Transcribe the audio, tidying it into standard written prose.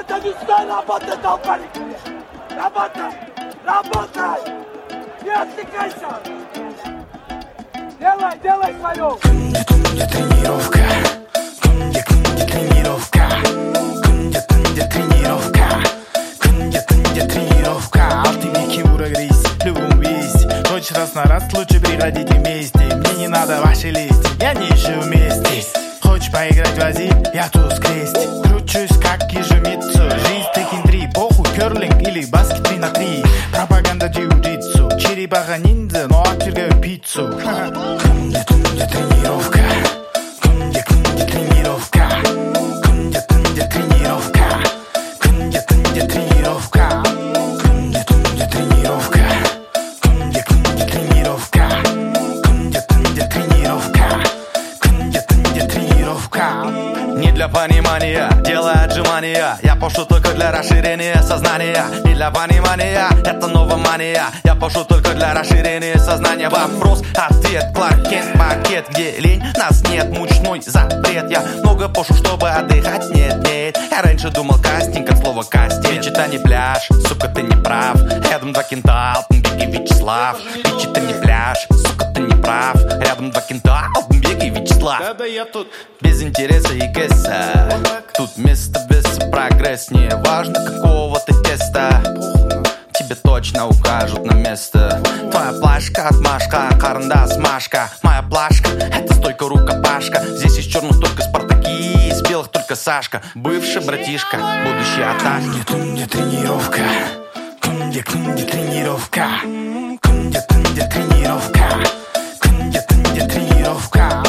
Это не стой работать, долбарик! Работай! Работай! Не отвлекайся! Делай свое! Күнде тренировка. Күнде тренировка. Күнде тренировка. Күнде тренировка. Алтынники урагрись, любом вести. Хочешь раз на раз, лучше приходите вместе. Мне не надо ваши листы, я не ищу вместе. Хочешь поиграть в азиль, я туз крести. Кручусь как ежемицу. Жизнь тыкин 3, похуй, керлинг или баскет 3 на 3. Пропаганда джиу-джитсу. Черепаха ниндзя, но отвергаю пиццу. Күнде тренировка. Күнде тренировка. Күнде тренировка. Күнде тренировка. Күнде тренировка. Күнде тренировка. Күнде тренировка. Күнде тренировка. Не для понимания, делай отжимания. Я пошу только для расширения сознания. Не для понимания, это новомания. Я пошу только для расширения сознания. Вопрос, ответ, Кларк Кент, пакет. Где лень, нас нет, мучной запрет. Я много пошу, чтобы отдыхать, нет. Я раньше думал кастинг от слова кастинг. Бич, это не пляж, сука, ты не прав. Рядом два кента, Алтынбек и Вячеслав. Бич, это не пляж, сука, ты не прав. Рядом два кента, Алтынбек и Вячеслав. Да я тут без интереса и кэса. Тут место без прогресс. Не важно какого ты теста. Тебе точно укажут на место. Твоя плашка, отмашка, карандас, машка. Моя плашка, это стойка рукопашка. Здесь из черных только спартаки, из белых только Сашка. Бывший братишка, будущий атаки. Күнде тренировка. Күнде тренировка. Күнде тренировка. Күнде тренировка.